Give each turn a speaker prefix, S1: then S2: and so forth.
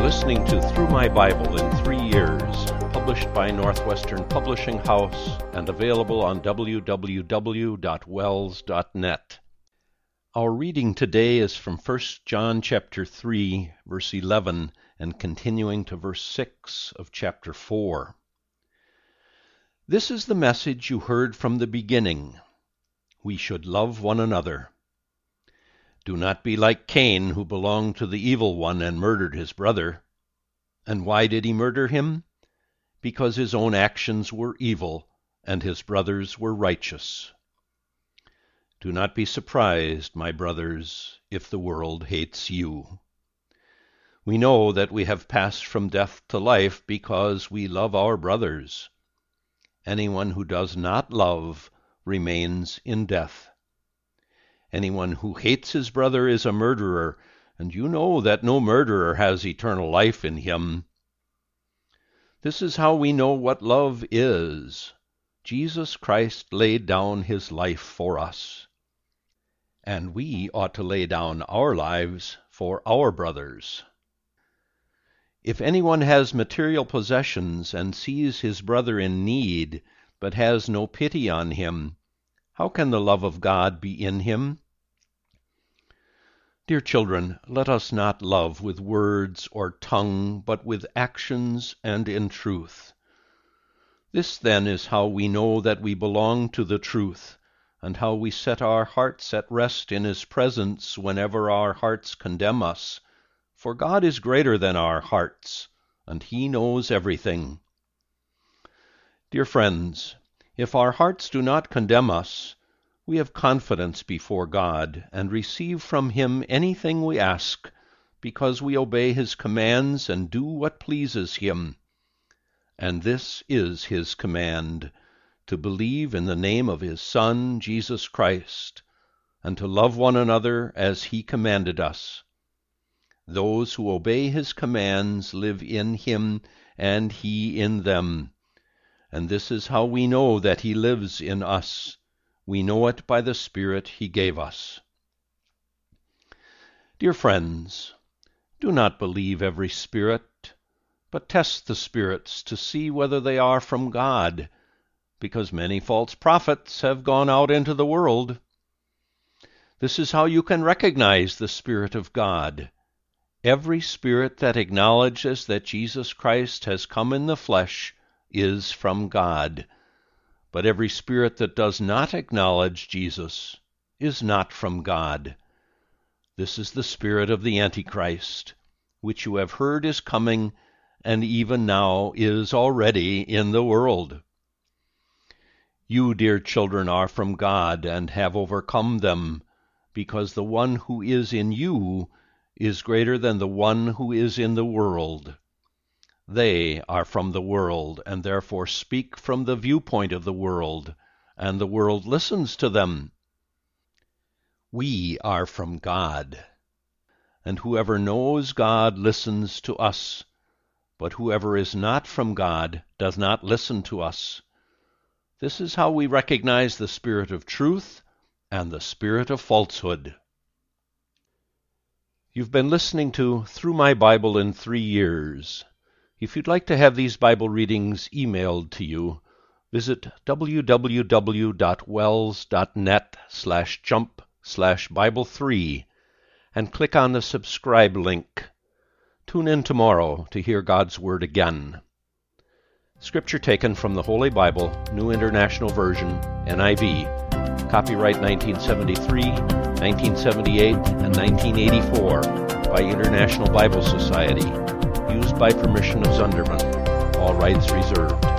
S1: listening to Through My Bible in 3 Years, published by Northwestern Publishing House and available on www.wells.net. Our reading today is from 1 John chapter 3, verse 11, and continuing to verse 6 of chapter 4. This is the message you heard from the beginning. We should love one another. Do not be like Cain, who belonged to the evil one and murdered his brother. And why did he murder him? Because his own actions were evil, and his brother's were righteous. Do not be surprised, my brothers, if the world hates you. We know that we have passed from death to life because we love our brothers. Anyone who does not love remains in death. Anyone who hates his brother is a murderer, and you know that no murderer has eternal life in him. This is how we know what love is. Jesus Christ laid down his life for us. And we ought to lay down our lives for our brothers. If anyone has material possessions and sees his brother in need, but has no pity on him, how can the love of God be in him? Dear children, let us not love with words or tongue, but with actions and in truth. This then is how we know that we belong to the truth, and how we set our hearts at rest in his presence whenever our hearts condemn us. For God is greater than our hearts, and he knows everything. Dear friends, if our hearts do not condemn us, we have confidence before God and receive from him anything we ask, because we obey his commands and do what pleases him. And this is his command, to believe in the name of his Son, Jesus Christ, and to love one another as he commanded us. Those who obey his commands live in him and he in them. And this is how we know that he lives in us. We know it by the Spirit he gave us. Dear friends, do not believe every spirit, but test the spirits to see whether they are from God, because many false prophets have gone out into the world. This is how you can recognize the Spirit of God. Every spirit that acknowledges that Jesus Christ has come in the flesh is from God, but every spirit that does not acknowledge Jesus is not from God. This is the spirit of the Antichrist, which you have heard is coming, and even now is already in the world. You, dear children, are from God and have overcome them, because the one who is in you is greater than the one who is in the world. They are from the world, and therefore speak from the viewpoint of the world, and the world listens to them. We are from God, and whoever knows God listens to us, but whoever is not from God does not listen to us. This is how we recognize the spirit of truth and the spirit of falsehood. You've been listening to Through My Bible in 3 Years. If you'd like to have these Bible readings emailed to you, visit www.wells.net/jump/Bible3 and click on the subscribe link. Tune in tomorrow to hear God's Word again. Scripture taken from the Holy Bible, New International Version, NIV, copyright 1973, 1978, and 1984 by International Bible Society. Used by permission of Zunderman. All rights reserved.